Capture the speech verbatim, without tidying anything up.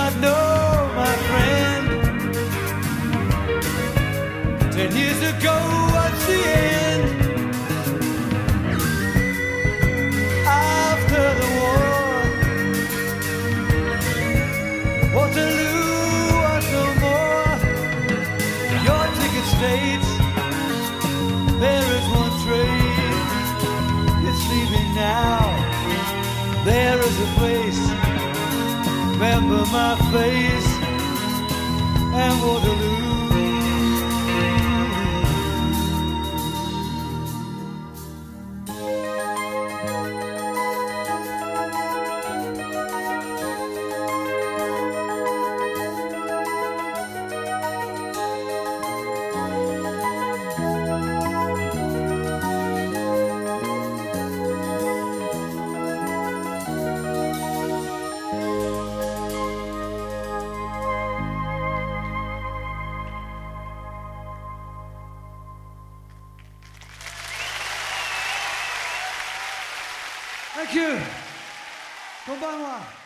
not know, my friend. Ten years ago was the end. After the war, Waterloo was no more. Your ticket states there is one train. It's leaving now. There is a place. Remember my face and Waterloo. Thank you. Konbanwa.